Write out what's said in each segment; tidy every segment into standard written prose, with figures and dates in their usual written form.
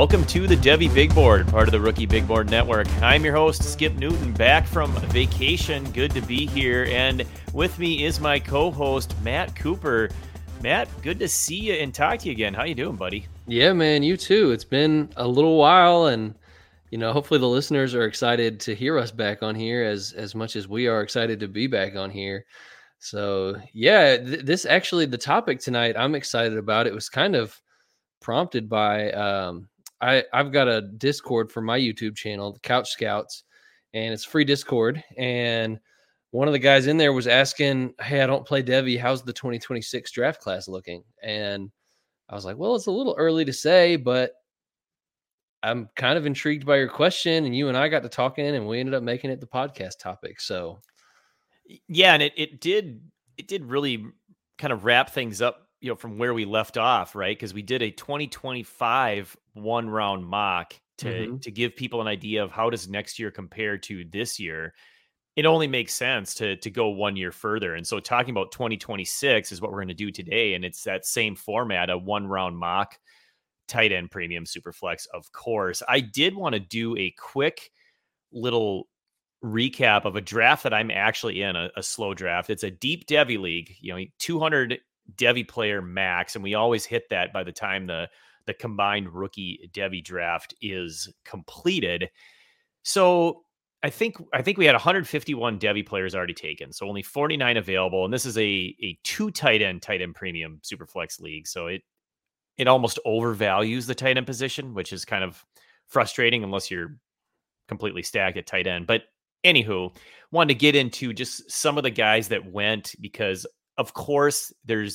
Welcome to the Devy Big Board, part of the Rookie Big Board Network. I'm your host, Skip Newton, back from vacation. Good to be here. And with me is my co-host, Matt Cooper. Matt, good to see you and talk to you again. How you doing, buddy? Yeah, man, you too. It's been a little while, and hopefully the listeners are excited to hear us back on here as much as we are excited to be back on here. So, yeah, this actually, the topic tonight, I'm excited about. It was kind of prompted by I've got a Discord for my YouTube channel, the Couch Scouts, and it's free Discord. And one of the guys in there was asking, "Hey, I don't play Devy. How's the 2026 draft class looking?" And I was like, "Well, it's a little early to say, but I'm kind of intrigued by your question." And you and I got to talking, and we ended up making it the podcast topic. So, yeah, and it did really kind of wrap things up, from where we left off, right? Because we did a 2025 one-round mock to give people an idea of how does next year compare to this year. It only makes sense to go 1 year further. And so talking about 2026 is what we're going to do today. And it's that same format, a one-round mock, tight end premium superflex, of course. I did want to do a quick little recap of a draft that I'm actually in, a slow draft. It's a deep Devy league, 200 Devy player max, and we always hit that by the time the combined rookie Devy draft is completed. So I think we had 151 Devy players already taken, so only 49 available, and this is a two tight end premium superflex league. So it almost overvalues the tight end position, which is kind of frustrating unless you're completely stacked at tight end. But anywho, wanted to get into just some of the guys that went, because of course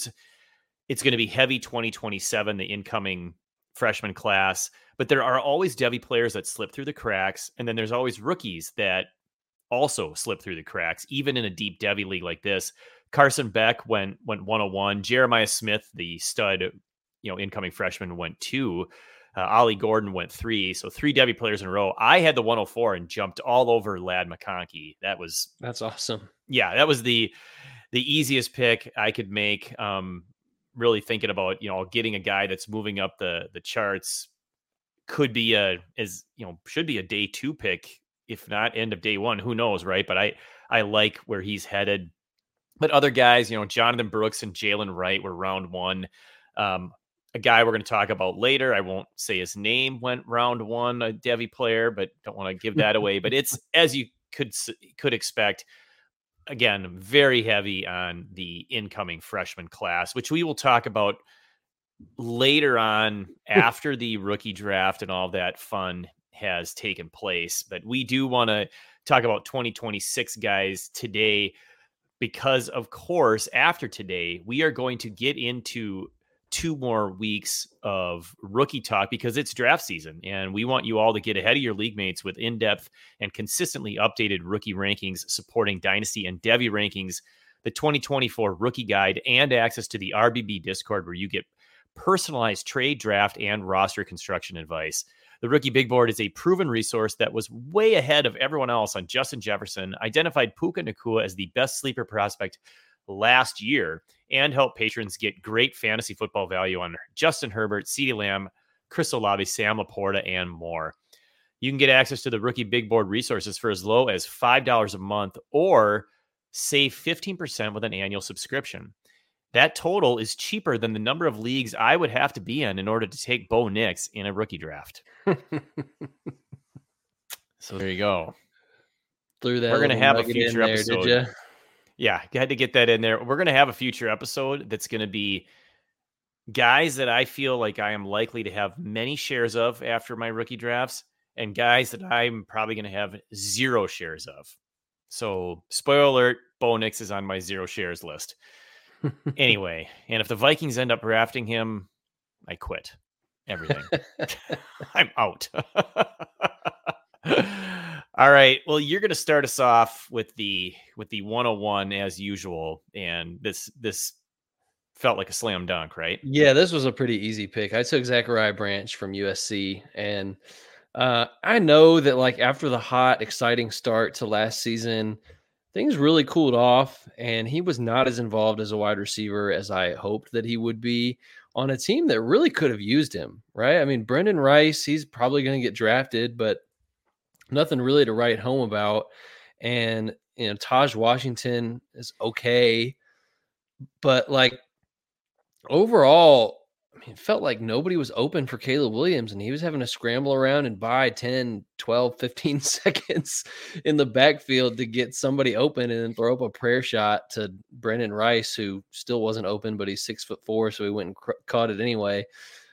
it's going to be heavy 2027, the incoming freshman class, but there are always Devy players that slip through the cracks. And then there's always rookies that also slip through the cracks, even in a deep Devy league like this. Carson Beck went 101. Jeremiah Smith, the stud, incoming freshman, went 2. Ollie Gordon went 3. So 3 Devy players in a row. I had the 104 and jumped all over Ladd McConkey. That's awesome. Yeah, that was the easiest pick I could make. Really thinking about, getting a guy that's moving up the charts. Should be a day 2 pick, if not end of day 1. Who knows, right? But I like where he's headed. But other guys, Jonathan Brooks and Jalen Wright were round 1. A guy we're going to talk about later, I won't say his name, went round 1, a Devy player, but don't want to give that away. But it's, as you could expect, again, very heavy on the incoming freshman class, which we will talk about later on after the rookie draft and all that fun has taken place. But we do want to talk about 2026 guys today, because of course, after today, we are going to get into 2 more weeks of rookie talk, because it's draft season and we want you all to get ahead of your league mates with in-depth and consistently updated rookie rankings supporting dynasty and Devy rankings, the 2024 rookie guide, and access to the RBB Discord, where you get personalized trade, draft, and roster construction advice. The Rookie Big Board is a proven resource that was way ahead of everyone else on Justin Jefferson, identified Puka Nacua as the best sleeper prospect last year, and help patrons get great fantasy football value on Justin Herbert, CeeDee Lamb, Chris Olave, Sam Laporta, and more. You can get access to the Rookie Big Board resources for as low as $5 a month, or save 15% with an annual subscription. That total is cheaper than the number of leagues I would have to be in order to take Bo Nix in a rookie draft. So there you go. Threw that. We're going to have a future there, episode. did you? Yeah, I had to get that in there. We're going to have a future episode that's going to be guys that I feel like I am likely to have many shares of after my rookie drafts, and guys that I'm probably going to have 0 shares of. So, spoiler alert, Bo Nix is on my 0 shares list. Anyway, and if the Vikings end up drafting him, I quit everything. I'm out. All right. Well, you're going to start us off with the 101 as usual, and this felt like a slam dunk, right? Yeah, this was a pretty easy pick. I took Zachariah Branch from USC, and I know that like after the hot, exciting start to last season, things really cooled off, and he was not as involved as a wide receiver as I hoped that he would be. on a team that really could have used him, right? I mean, Brendan Rice, he's probably going to get drafted, but nothing really to write home about. And, Taj Washington is okay, but like overall, I mean, it felt like nobody was open for Caleb Williams, and he was having to scramble around and buy 10, 12, 15 seconds in the backfield to get somebody open and then throw up a prayer shot to Brendan Rice, who still wasn't open, but he's 6'4", so he went and caught it anyway.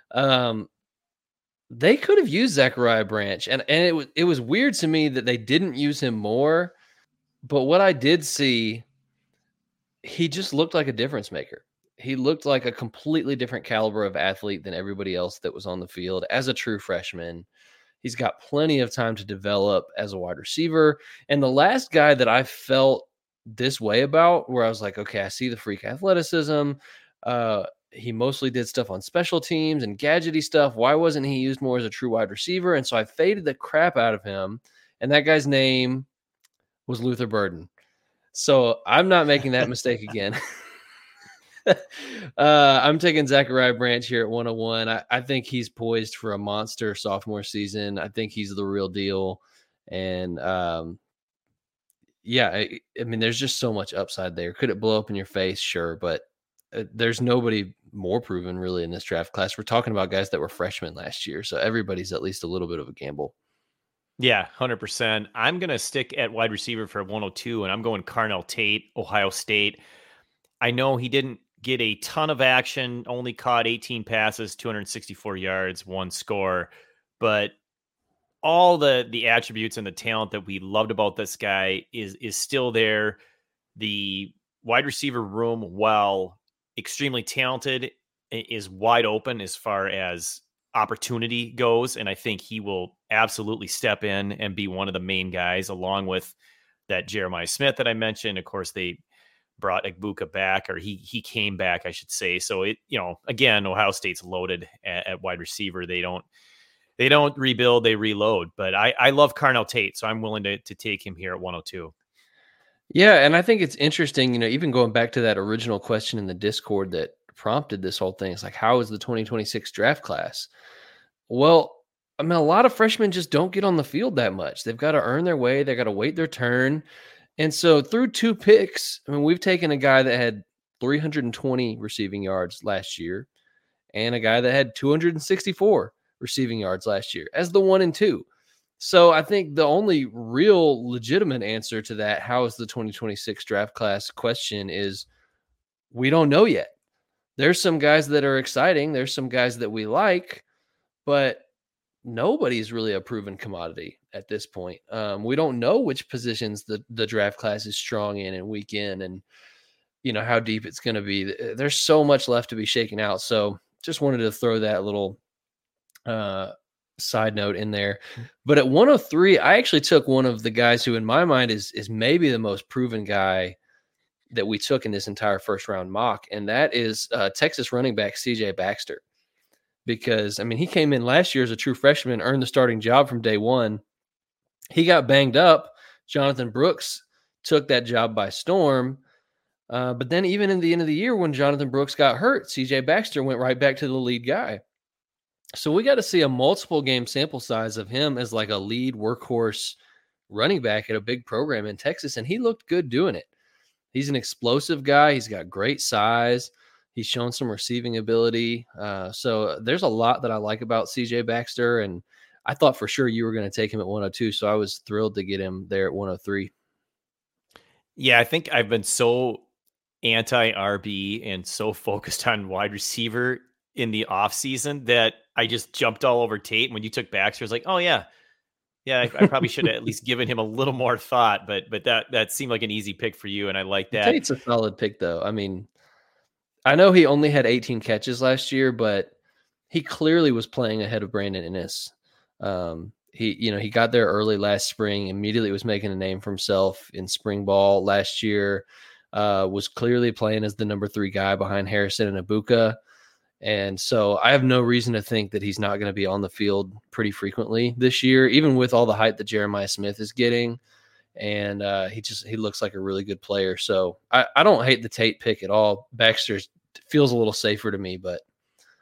They could have used Zachariah Branch, and it was weird to me that they didn't use him more. But what I did see, he just looked like a difference maker. He looked like a completely different caliber of athlete than everybody else that was on the field as a true freshman. He's got plenty of time to develop as a wide receiver. And the last guy that I felt this way about, where I was like, okay, I see the freak athleticism. He mostly did stuff on special teams and gadgety stuff. Why wasn't he used more as a true wide receiver? And so I faded the crap out of him. And that guy's name was Luther Burden. So I'm not making that mistake again. I'm taking Zachariah Branch here at 101. I think he's poised for a monster sophomore season. I think he's the real deal. And yeah, I mean, there's just so much upside there. Could it blow up in your face? Sure. But there's nobody more proven really in this draft class. We're talking about guys that were freshmen last year. So everybody's at least a little bit of a gamble. Yeah, 100%. I'm going to stick at wide receiver for 102, and I'm going Carnell Tate, Ohio State. I know he didn't get a ton of action, only caught 18 passes, 264 yards, 1 score, but all the attributes and the talent that we loved about this guy is still there. The wide receiver room, while extremely talented, is wide open as far as opportunity goes, and I think he will absolutely step in and be one of the main guys, along with that Jeremiah Smith that I mentioned. Of course, they brought Egbuka back, or he came back, I should say. So again, Ohio State's loaded at wide receiver. They don't rebuild, they reload. But I love Carnell Tate, so I'm willing to take him here at 102. Yeah, and I think it's interesting, even going back to that original question in the Discord that prompted this whole thing. It's like, how is the 2026 draft class? Well, I mean, a lot of freshmen just don't get on the field that much. They've got to earn their way. They got to wait their turn. And so through 2 picks, I mean, we've taken a guy that had 320 receiving yards last year and a guy that had 264 receiving yards last year as the 1 and 2. So I think the only real legitimate answer to that, how is the 2026 draft class question, is we don't know yet. There's some guys that are exciting. There's some guys that we like, but nobody's really a proven commodity at this point. We don't know which positions the draft class is strong in and weak in, and how deep it's going to be. There's so much left to be shaken out. So just wanted to throw that little side note in there. But at 103, I actually took one of the guys who in my mind is maybe the most proven guy that we took in this entire first round mock. And that is Texas running back CJ Baxter. Because, I mean, he came in last year as a true freshman, earned the starting job from day one. He got banged up. Jonathan Brooks took that job by storm. But then even in the end of the year, when Jonathan Brooks got hurt, CJ Baxter went right back to the lead guy. So we got to see a multiple game sample size of him as like a lead workhorse running back at a big program in Texas. And he looked good doing it. He's an explosive guy. He's got great size. He's shown some receiving ability. So there's a lot that I like about CJ Baxter. And I thought for sure you were going to take him at 102. So I was thrilled to get him there at 103. Yeah, I think I've been so anti-RB and so focused on wide receiver in the offseason that I just jumped all over Tate. When you took Baxter, I was like, oh, yeah, I probably should have at least given him a little more thought. But that seemed like an easy pick for you, and I like that. Tate's a solid pick, though. I mean, I know he only had 18 catches last year, but he clearly was playing ahead of Brandon Inniss. He got there early last spring, immediately was making a name for himself in spring ball last year, was clearly playing as the number 3 guy behind Harrison and Egbuka. And so I have no reason to think that he's not going to be on the field pretty frequently this year, even with all the hype that Jeremiah Smith is getting. And he looks like a really good player. So I don't hate the Tate pick at all. Baxter feels a little safer to me, but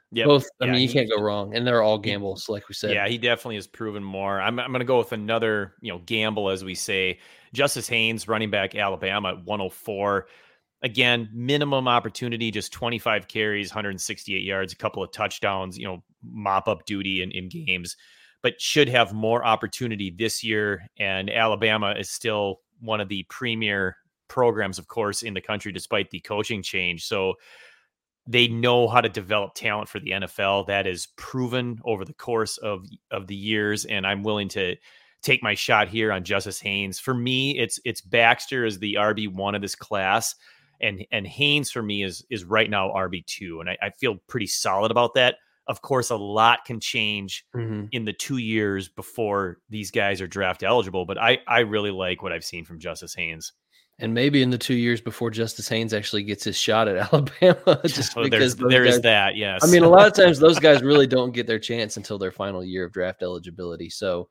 Yep. Both, I Yeah. mean, you can't go He, wrong, and they're all he, gambles, like we said. yeah, he definitely has proven more. I'm going to go with another, gamble, as we say. Justice Haynes, running back, Alabama at 104. Again, minimum opportunity, just 25 carries, 168 yards, a couple of touchdowns, mop up duty in games, but should have more opportunity this year. And Alabama is still one of the premier programs, of course, in the country, despite the coaching change. So they know how to develop talent for the NFL. That is proven over the course of the years. And I'm willing to take my shot here on Justice Haynes. For me, it's Baxter as the RB1 of this class. And Haynes for me is right now RB2. And I feel pretty solid about that. Of course, a lot can change in the 2 years before these guys are draft eligible. But I really like what I've seen from Justice Haynes. And maybe in the 2 years before Justice Haynes actually gets his shot at Alabama, just because there is guys, that, yes. I mean, a lot of times those guys really don't get their chance until their final year of draft eligibility. So,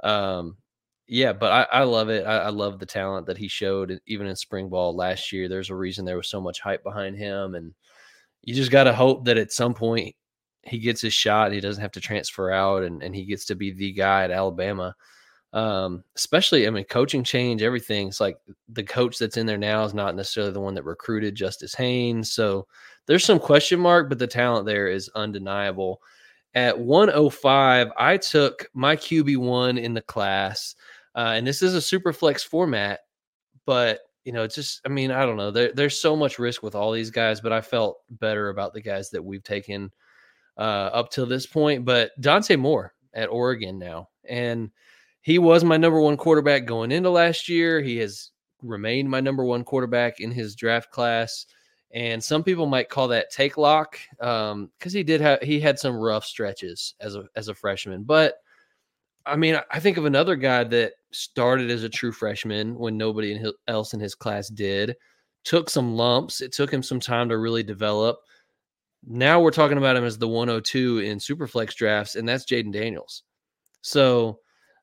yeah, but I love it. I love the talent that he showed, even in spring ball last year. There's a reason there was so much hype behind him, and you just got to hope that at some point he gets his shot and he doesn't have to transfer out, and he gets to be the guy at Alabama. Especially, I mean, coaching change, everything. It's like the coach that's in there now is not necessarily the one that recruited Justice Haynes. So there's some question mark, but the talent there is undeniable. At 105, I took my QB1 in the class, and this is a super flex format, but it's just, I mean, I don't know. There's so much risk with all these guys, but I felt better about the guys that we've taken up till this point. But Dante Moore at Oregon now, and he was my number one quarterback going into last year. He has remained my number one quarterback in his draft class. And some people might call that take lock because he had some rough stretches as a freshman. But I mean, I think of another guy that started as a true freshman when nobody else in his class did, took some lumps. It took him some time to really develop. Now we're talking about him as the 102 in Superflex drafts, and that's Jaden Daniels. So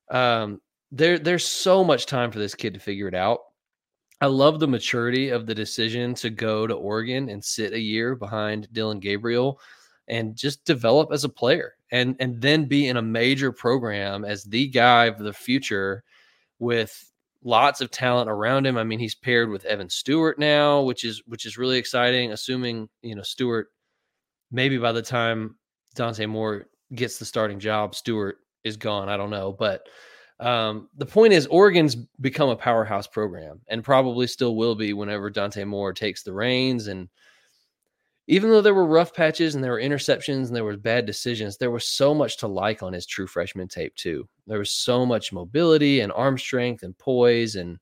there's so much time for this kid to figure it out. I love the maturity of the decision to go to Oregon and sit a year behind Dylan Gabriel and just develop as a player and then be in a major program as the guy of the future with lots of talent around him. I mean, he's paired with Evan Stewart now, which is really exciting, assuming, Stewart, maybe by the time Dante Moore gets the starting job, Stewart is gone. I don't know. But the point is, Oregon's become a powerhouse program and probably still will be whenever Dante Moore takes the reins. And even though there were rough patches and there were interceptions and there were bad decisions, there was so much to like on his true freshman tape too. There was so much mobility and arm strength and poise and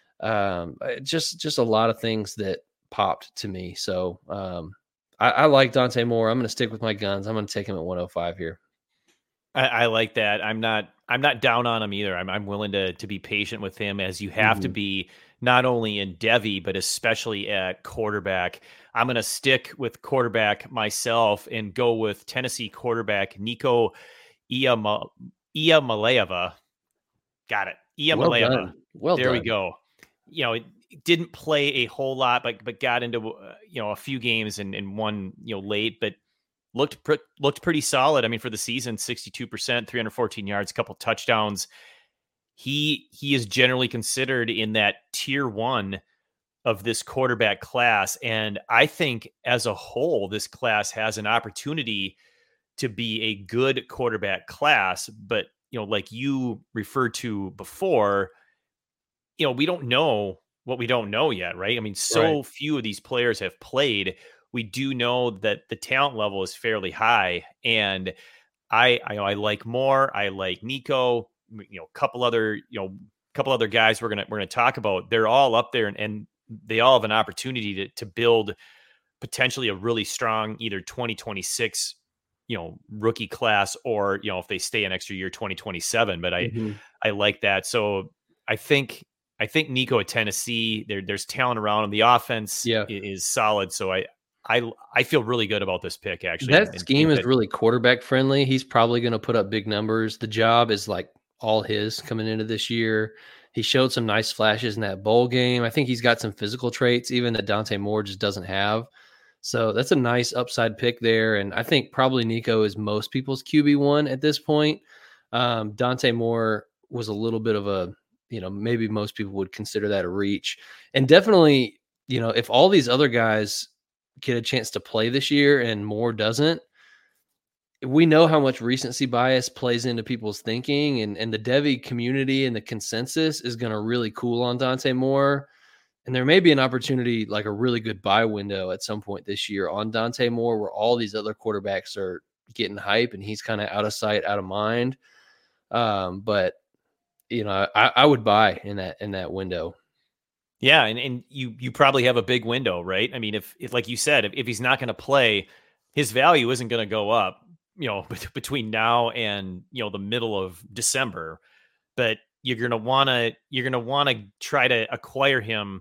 just a lot of things that popped to me. So I like Dante Moore. I'm going to stick with my guns. I'm going to take him at 105 here. I like that. I'm not down on him either. I'm willing to be patient with him, as you have to be, not only in Devy, but especially at quarterback. I'm going to stick with quarterback myself and go with Tennessee quarterback Nico Iamaleava. Got it. Iamaleava. Well there done. we go. It didn't play a whole lot, but got into a few games and won late, but looked pretty solid. I mean, for the season, 62%, 314 yards, a couple touchdowns. He is generally considered in that tier 1 of this quarterback class. And I think as a whole, this class has an opportunity to be a good quarterback class. But, like you referred to before, we don't know what we don't know yet, right? I mean, few of these players have played. We do know that the talent level is fairly high, and I like Moore. I like Nico. A couple other guys we're gonna talk about. They're all up there, and they all have an opportunity to build potentially a really strong either 2026 rookie class, or if they stay an extra year, 2027. But I like that. So I think Nico at Tennessee, there's talent around him. The offense is solid. So I feel really good about this pick, actually. That scheme is really quarterback friendly. He's probably going to put up big numbers. The job is like all his coming into this year. He showed some nice flashes in that bowl game. I think he's got some physical traits even that Dante Moore just doesn't have. So that's a nice upside pick there. And I think probably Nico is most people's QB1 at this point. Dante Moore was a little bit of a, maybe most people would consider that a reach. And definitely, if all these other guys get a chance to play this year and Moore doesn't, we know how much recency bias plays into people's thinking, and the Devy community and the consensus is going to really cool on Dante Moore. And there may be an opportunity, like a really good buy window at some point this year on Dante Moore, where all these other quarterbacks are getting hype and he's kind of out of sight, out of mind. But I would buy in that window. Yeah, and you probably have a big window, right? I mean, if like you said, if he's not going to play, his value isn't going to go up, between now and the middle of December. But you're going to want to try to acquire him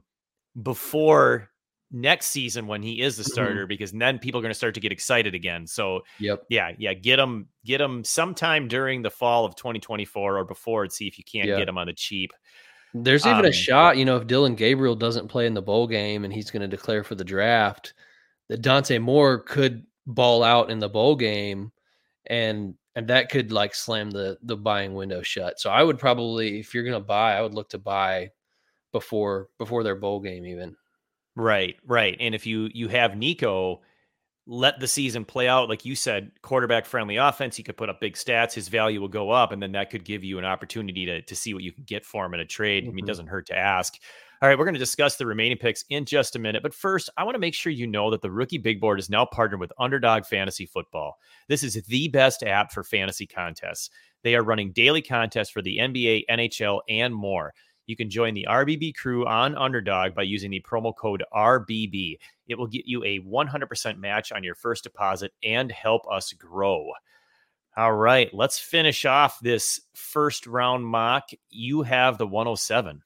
before next season when he is the starter, because then people are going to start to get excited again. So yeah, get him sometime during the fall of 2024 or before, and see if you can't get him on the cheap. There's even a shot, if Dylan Gabriel doesn't play in the bowl game and he's going to declare for the draft, that Dante Moore could ball out in the bowl game, and that could like slam the buying window shut. So I would probably, if you're going to buy, I would look to buy before their bowl game even. Right. And if you have Nico, let the season play out. Like you said, quarterback friendly offense, he could put up big stats, his value will go up, and then that could give you an opportunity to see what you can get for him in a trade. I mean, it doesn't hurt to ask. All right, we're going to discuss the remaining picks in just a minute. But first, I want to make sure you know that the Rookie Big Board is now partnered with Underdog Fantasy Football. This is the best app for fantasy contests. They are running daily contests for the NBA, NHL, and more. You can join the RBB crew on Underdog by using the promo code RBB. It will get you a 100% match on your first deposit and help us grow. All right, let's finish off this first round mock. You have the 107.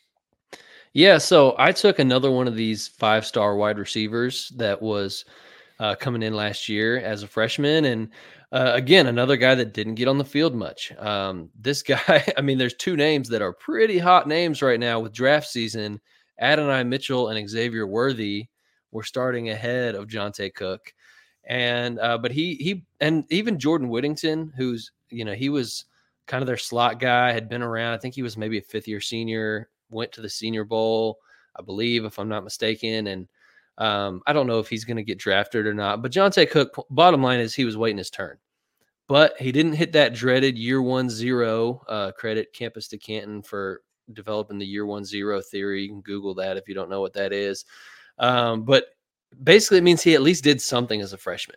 Yeah, so I took another one of these 5-star wide receivers that was coming in last year as a freshman. And again, another guy that didn't get on the field much. This guy, I mean, there's two names that are pretty hot names right now with draft season. Adonai Mitchell and Xavier Worthy were starting ahead of Jonte Cook. And but he and even Jordan Whittington, who's, he was kind of their slot guy, had been around. I think he was maybe a fifth-year senior, went to the Senior Bowl, I believe, if I'm not mistaken. And I don't know if he's going to get drafted or not. But Jonte Cook, bottom line is he was waiting his turn. But he didn't hit that dreaded year 1-0. Credit Campus to Canton for developing the year 1-0 theory. You can Google that if you don't know what that is. But basically it means he at least did something as a freshman.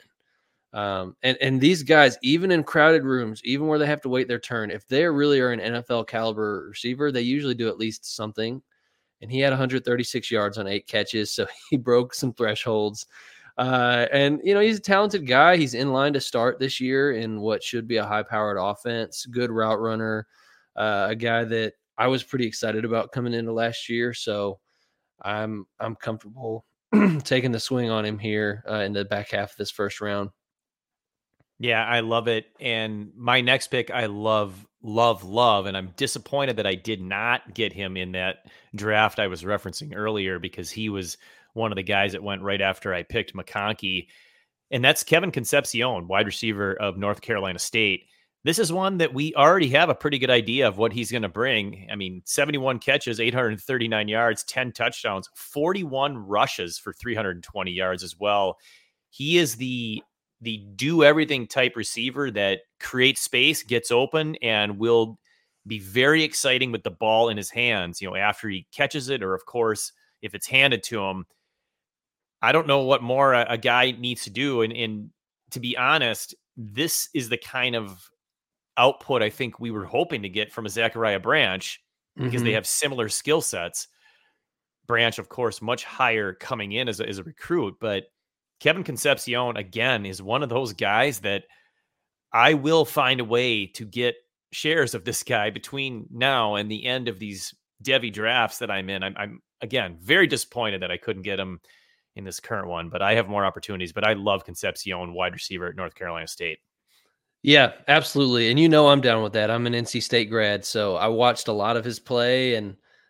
And these guys, even in crowded rooms, even where they have to wait their turn, if they really are an NFL caliber receiver, they usually do at least something. And he had 136 yards on 8 catches, so he broke some thresholds. And, he's a talented guy. He's in line to start this year in what should be a high-powered offense, good route runner, a guy that I was pretty excited about coming into last year. So I'm comfortable taking the swing on him here in the back half of this first round. Yeah, I love it. And my next pick, I love. And I'm disappointed that I did not get him in that draft I was referencing earlier, because he was one of the guys that went right after I picked McConkey. And that's Kevin Concepcion, wide receiver of North Carolina State. This is one that we already have a pretty good idea of what he's going to bring. I mean, 71 catches, 839 yards, 10 touchdowns, 41 rushes for 320 yards as well. He is the do everything type receiver that creates space, gets open, and will be very exciting with the ball in his hands, after he catches it, or of course, if it's handed to him. I don't know what more a guy needs to do. And to be honest, this is the kind of output I think we were hoping to get from a Zachariah Branch, because they have similar skill sets. Branch, of course, much higher coming in as a recruit, but Kevin Concepcion, again, is one of those guys that I will find a way to get shares of this guy between now and the end of these Devy drafts that I'm in. I'm again, very disappointed that I couldn't get him in this current one, but I have more opportunities. But I love Concepcion, wide receiver at North Carolina State. Yeah, absolutely. And I'm down with that. I'm an NC State grad, so I watched a lot of his play, and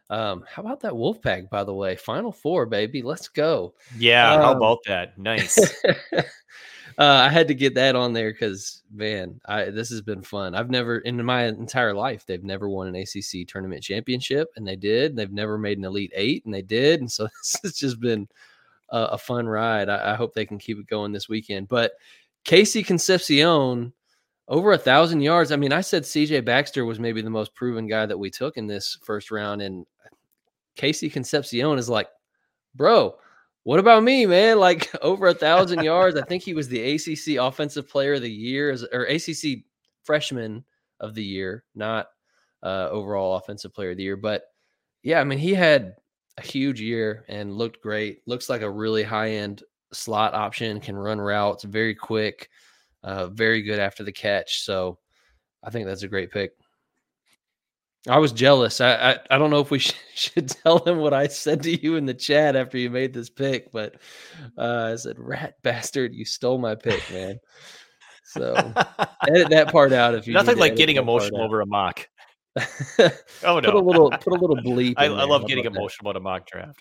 How about that Wolfpack, by the way? Final Four, baby. Let's go. Yeah, how Um, about that? Nice. I had to get that on there because, man, this has been fun. I've never, in my entire life, they've never won an ACC tournament championship, and they did. They've never made an Elite Eight, and they did. And so this has just been a fun ride. I hope they can keep it going this weekend. But Casey Concepcion, over 1,000 yards. I mean, I said CJ Baxter was maybe the most proven guy that we took in this first round, and Casey Concepcion is like, bro, what about me, man? Like over 1,000 yards. I think he was the ACC Offensive Player of the Year, or ACC Freshman of the Year, not overall Offensive Player of the Year. But yeah, I mean, he had a huge year and looked great. Looks like a really high end slot option. Can run routes, very quick, very good after the catch. So I think that's a great pick. I was jealous. I don't know if we should tell them what I said to you in the chat after you made this pick, but I said, "Rat bastard, you stole my pick, man." So edit that part out if you need Nothing to like edit getting that part emotional out. over a mock. Oh Put a no. little bleep I in there. love How getting about that? emotional about a mock draft.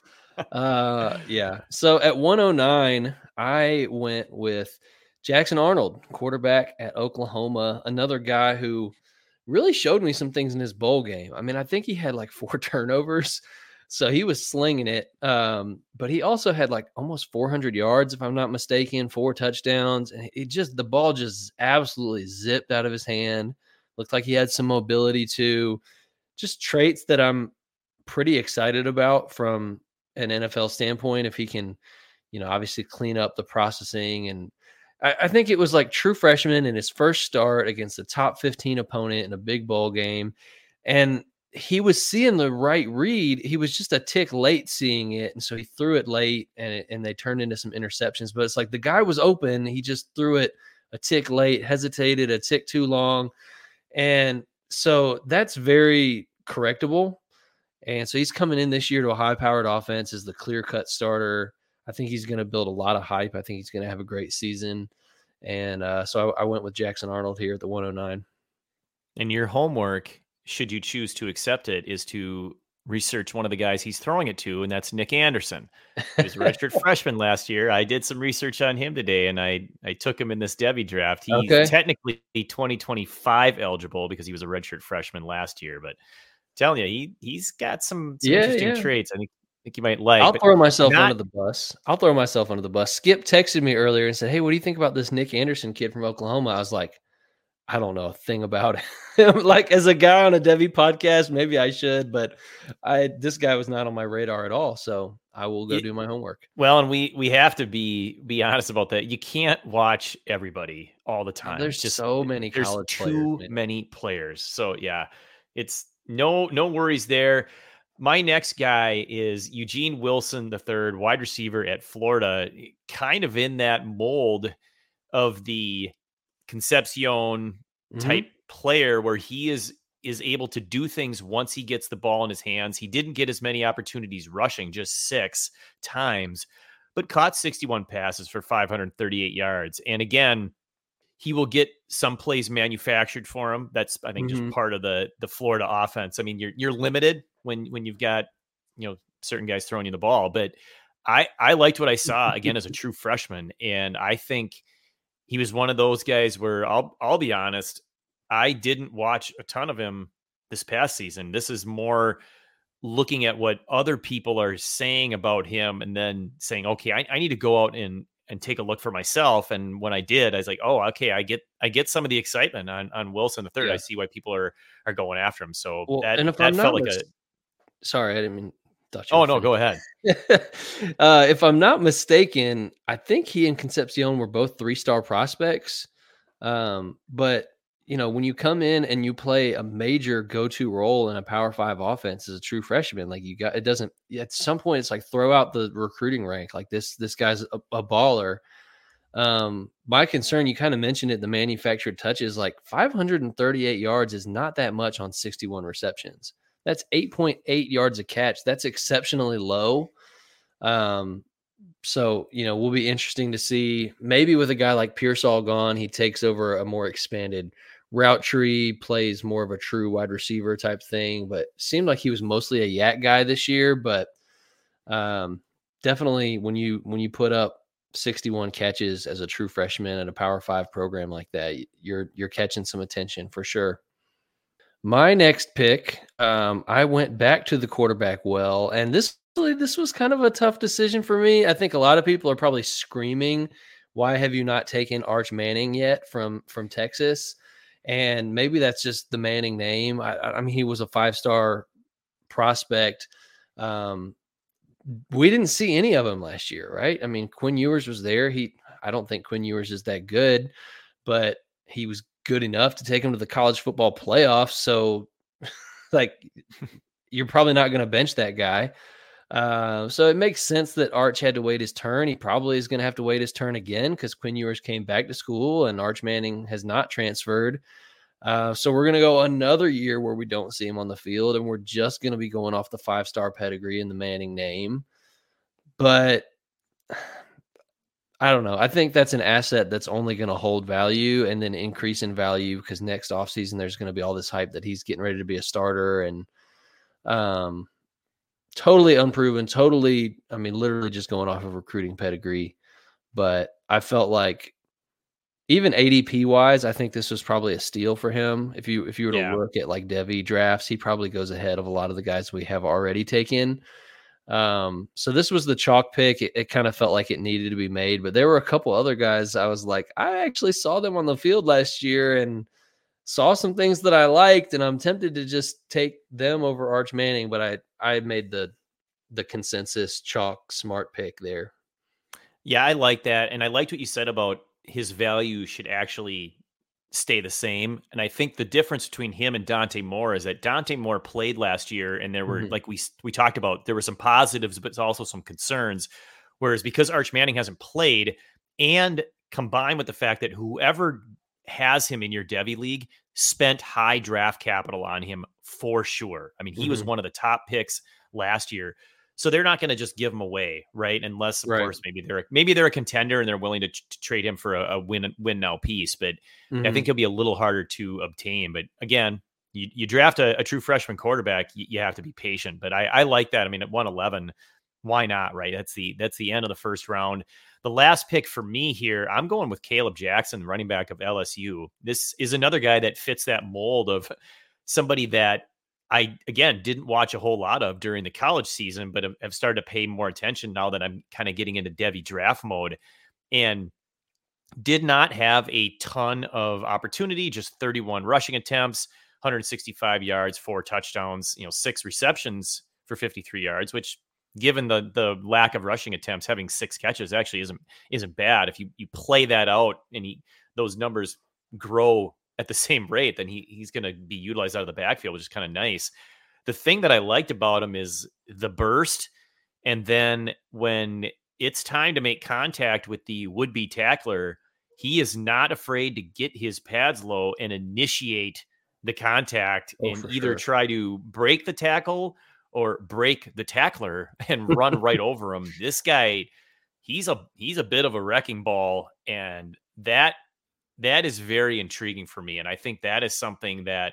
Yeah. So at 109, I went with Jackson Arnold, quarterback at Oklahoma, another guy who really showed me some things in his bowl game. I mean, I think he had like 4 turnovers, so he was slinging it. But he also had like almost 400 yards, if I'm not mistaken, 4 touchdowns, and the ball just absolutely zipped out of his hand. Looked like he had some mobility too. Just traits that I'm pretty excited about from an NFL standpoint. If he can, obviously clean up the processing. And I think it was like true freshman in his first start against a top 15 opponent in a big bowl game. And he was seeing the right read. He was just a tick late seeing it. And so he threw it late and they turned into some interceptions. But it's like the guy was open. He just threw it a tick late, hesitated a tick too long. And so that's very correctable. And so he's coming in this year to a high-powered offense as the clear-cut starter. I think he's going to build a lot of hype. I think he's going to have a great season. And so I went with Jackson Arnold here at the 109. And your homework, should you choose to accept it, is to research one of the guys he's throwing it to, and that's Nick Anderson. He was a redshirt freshman last year. I did some research on him today, and I took him in this Devy draft. He's technically 2025 eligible because he was a redshirt freshman last year, but telling you, he's got some interesting traits. I think you might like. I'll throw myself under the bus. Skip texted me earlier and said, "Hey, what do you think about this Nick Anderson kid from Oklahoma?" I was like, I don't know a thing about him. Like, as a guy on a Devy podcast, maybe I should, but this guy was not on my radar at all. So I will go do my homework. Well, and we have to be honest about that. You can't watch everybody all the time. There's just so many college players. Too many players. So yeah, it's no worries there. My next guy is Eugene Wilson III, wide receiver at Florida, kind of in that mold of the Concepcion type player where he is able to do things once he gets the ball in his hands. He didn't get as many opportunities rushing, just 6 times, but caught 61 passes for 538 yards. And again, he will get some plays manufactured for him. That's, I think, just part of the Florida offense. I mean, you're limited when you've got, certain guys throwing you the ball, but I liked what I saw again as a true freshman. And I think he was one of those guys where I'll be honest, I didn't watch a ton of him this past season. This is more looking at what other people are saying about him and then saying, okay, I need to go out and take a look for myself. And when I did, I was like, oh, okay, I get some of the excitement on Wilson the third. Yeah. I see why people are going after him. So that felt like a. Sorry, I didn't mean. Oh no, go ahead. If I'm not mistaken, I think he and Concepcion were both 3-star prospects. But when you come in and you play a major go-to role in a Power 5 offense as a true freshman, like at some point it's like throw out the recruiting rank. Like this guy's a baller. My concern, you kind of mentioned it, the manufactured touches, like 538 yards is not that much on 61 receptions. That's 8.8 yards a catch. That's exceptionally low. So, will be interesting to see. Maybe with a guy like Pearsall gone, he takes over a more expanded route tree, plays more of a true wide receiver type thing, but seemed like he was mostly a yak guy this year. But definitely when you put up 61 catches as a true freshman at a Power 5 program like that, you're catching some attention for sure. My next pick, I went back to the quarterback well, and this was kind of a tough decision for me. I think a lot of people are probably screaming, "Why have you not taken Arch Manning yet from Texas?" And maybe that's just the Manning name. I mean, he was a 5-star prospect. We didn't see any of them last year, right? I mean, Quinn Ewers was there. I don't think Quinn Ewers is that good, but he was good enough to take him to the college football playoffs. So, like, you're probably not going to bench that guy. So it makes sense that Arch had to wait his turn. He probably is going to have to wait his turn again because Quinn Ewers came back to school and Arch Manning has not transferred. So we're going to go another year where we don't see him on the field, and we're just going to be going off the 5-star pedigree and the Manning name. But I don't know. I think that's an asset that's only going to hold value and then increase in value because next offseason there's going to be all this hype that he's getting ready to be a starter, and totally unproven, literally just going off of recruiting pedigree. But I felt like even ADP wise, I think this was probably a steal for him. If you were to look at like Devy drafts, he probably goes ahead of a lot of the guys we have already taken. So this was the chalk pick. It kind of felt like it needed to be made, but there were a couple other guys I was like, I actually saw them on the field last year and saw some things that I liked, and I'm tempted to just take them over Arch Manning, but I made the consensus chalk smart pick there. Yeah, I like that. And I liked what you said about his value should actually stay the same. And I think the difference between him and Dante Moore is that Dante Moore played last year, and there were, like we talked about, there were some positives, but also some concerns. Whereas because Arch Manning hasn't played, and combined with the fact that whoever has him in your Devy league spent high draft capital on him for sure. I mean, he was one of the top picks last year. So they're not going to just give him away, right? Unless, of course, maybe they're a contender and they're willing to trade him for a win now piece. But I think he'll be a little harder to obtain. But again, you draft a true freshman quarterback, you have to be patient. But I like that. I mean, at 111, why not, right? That's the end of the first round. The last pick for me here, I'm going with Caleb Jackson, running back of LSU. This is another guy that fits that mold of somebody that I, again, didn't watch a whole lot of during the college season, but have started to pay more attention now that I'm kind of getting into Devy draft mode, and did not have a ton of opportunity, just 31 rushing attempts, 165 yards, 4 touchdowns, 6 receptions for 53 yards, which, given the lack of rushing attempts, having 6 catches actually isn't bad. If you play that out and those numbers grow at the same rate, then he's going to be utilized out of the backfield, which is kind of nice. The thing that I liked about him is the burst. And then when it's time to make contact with the would-be tackler, he is not afraid to get his pads low and initiate the contact and either try to break the tackle or break the tackler and run right over him. This guy, he's a bit of a wrecking ball, and that is very intriguing for me. And I think that is something that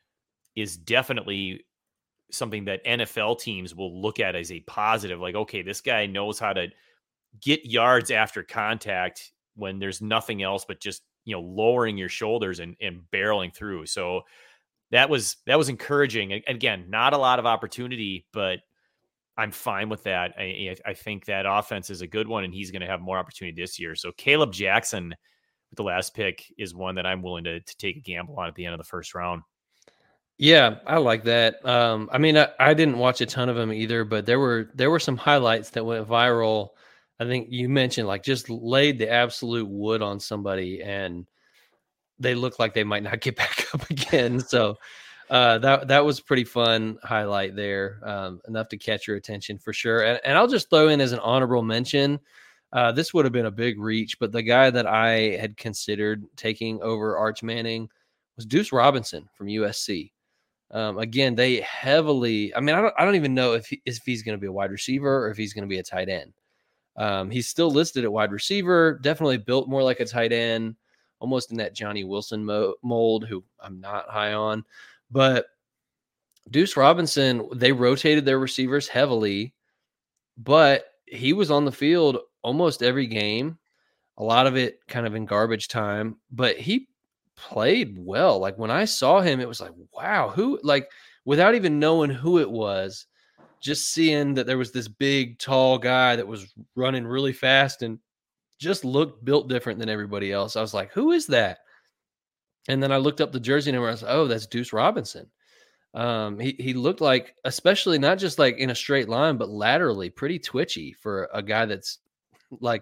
is definitely something that NFL teams will look at as a positive. Like, okay, this guy knows how to get yards after contact when there's nothing else but just, lowering your shoulders and barreling through. So that was encouraging. Again, not a lot of opportunity, but I'm fine with that. I think that offense is a good one, and he's going to have more opportunity this year. So Caleb Jackson, the last pick, is one that I'm willing to take a gamble on at the end of the first round. Yeah, I like that. I mean, I didn't watch a ton of them either, but there were some highlights that went viral. I think you mentioned like just laid the absolute wood on somebody, and they look like they might not get back up again. So that was pretty fun highlight there. Enough to catch your attention for sure. And I'll just throw in as an honorable mention. This would have been a big reach, but the guy that I had considered taking over Arch Manning was Deuce Robinson from USC. Again, they heavily, I mean, I don't even know if he's going to be a wide receiver or if he's going to be a tight end. He's still listed at wide receiver, definitely built more like a tight end, almost in that Johnny Wilson mold, who I'm not high on. But Deuce Robinson, they rotated their receivers heavily, but he was on the field almost every game, a lot of it kind of in garbage time, but he played well. Like when I saw him, it was like, wow, who, like, without even knowing who it was, just seeing that there was this big, tall guy that was running really fast and just looked built different than everybody else. I was like, who is that? And then I looked up the jersey number. I was like, oh, that's Deuce Robinson. He looked like, especially not just like in a straight line, but laterally pretty twitchy for a guy that's like,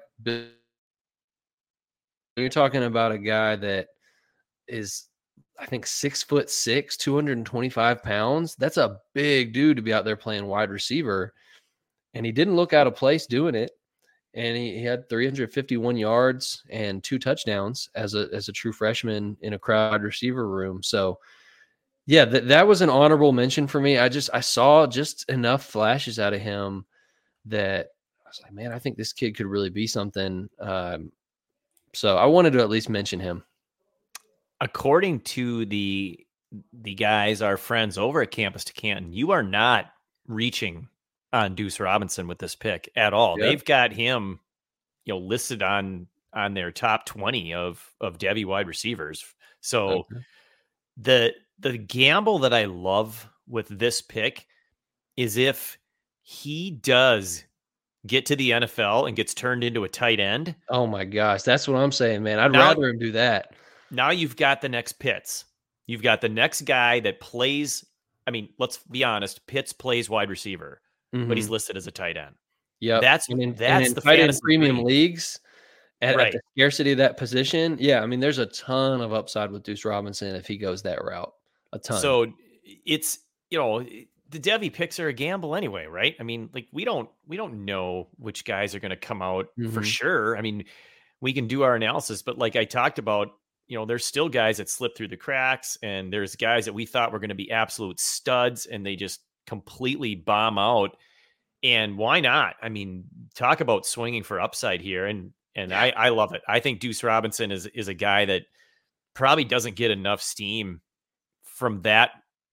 you're talking about a guy that is, I think, 6'6", 225 pounds. That's a big dude to be out there playing wide receiver. And he didn't look out of place doing it. And he had 351 yards and 2 touchdowns as a true freshman in a crowd receiver room. So yeah, that was an honorable mention for me. I saw just enough flashes out of him that I was like, man, I think this kid could really be something. So I wanted to at least mention him. According to the guys, our friends over at Campus to Canton, you are not reaching on Deuce Robinson with this pick at all. Yep. They've got him, listed on their top 20 of Devy wide receivers. So the gamble that I love with this pick is if he does get to the NFL and gets turned into a tight end. Oh my gosh, that's what I'm saying, man. I'd rather him do that. Now you've got the next Pitts. You've got the next guy that plays. I mean, let's be honest. Pitts plays wide receiver, but he's listed as a tight end. Yeah, that's the tight end premium leagues at the scarcity of that position. Yeah, I mean, there's a ton of upside with Deuce Robinson if he goes that route. A ton. So it's the Devy picks are a gamble anyway, right? I mean, like we don't know which guys are going to come out for sure. I mean, we can do our analysis, but like I talked about, there's still guys that slip through the cracks, and there's guys that we thought were going to be absolute studs, and they just completely bomb out. And why not? I mean, talk about swinging for upside here, and I love it. I think Deuce Robinson is a guy that probably doesn't get enough steam from that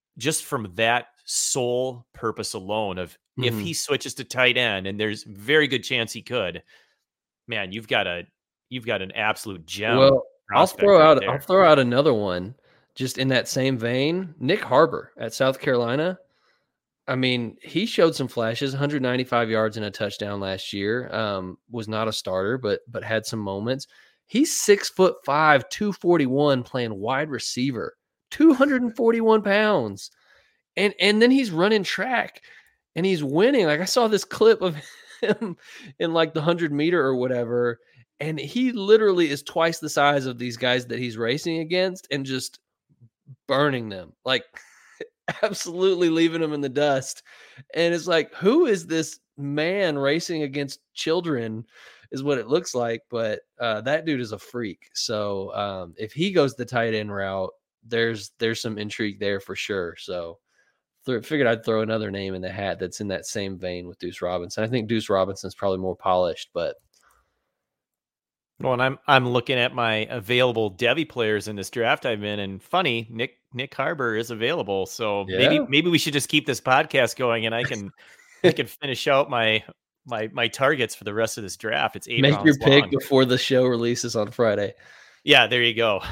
sole purpose alone of if he switches to tight end, and there's very good chance he could. Man, you've got an absolute gem. Well, I'll throw out another one just in that same vein. Nick Harbor at South Carolina. I mean, he showed some flashes, 195 yards and a touchdown last year. Was not a starter, but had some moments. He's 6'5", 241, playing wide receiver, 241 pounds. And then he's running track and he's winning. Like I saw this clip of him in like the 100-meter or whatever. And he literally is twice the size of these guys that he's racing against and just burning them, like absolutely leaving them in the dust. And it's like, who is this man racing against children is what it looks like. But that dude is a freak. So if he goes the tight end route, there's some intrigue there for sure. So figured I'd throw another name in the hat that's in that same vein with Deuce Robinson. I think Deuce Robinson's probably more polished, but. Well, and I'm looking at my available Devy players in this draft I'm in, and funny, Nick Harbor is available. So maybe we should just keep this podcast going, and I can finish out my targets for the rest of this draft. It's 8 rounds long. Make your pick before the show releases on Friday. Yeah, there you go.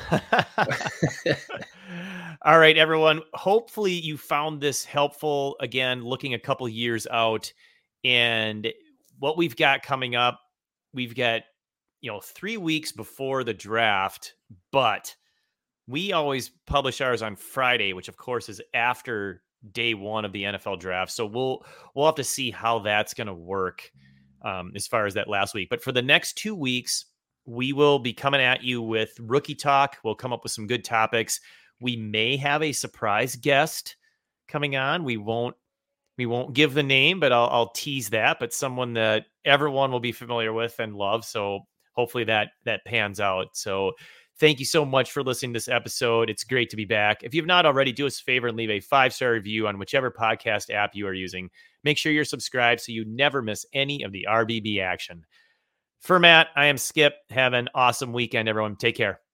All right, everyone. Hopefully you found this helpful. Again, looking a couple years out, and what we've got coming up, we've got 3 weeks before the draft, but we always publish ours on Friday, which of course is after day one of the NFL draft. So we'll have to see how that's going to work as far as that last week. But for the next 2 weeks, we will be coming at you with rookie talk. We'll come up with some good topics. We may have a surprise guest coming on. We won't give the name, but I'll tease that. But someone that everyone will be familiar with and love. So hopefully that pans out. So thank you so much for listening to this episode. It's great to be back. If you've not already, do us a favor and leave a 5-star review on whichever podcast app you are using. Make sure you're subscribed so you never miss any of the RBB action. For Matt, I am Skip. Have an awesome weekend, everyone. Take care.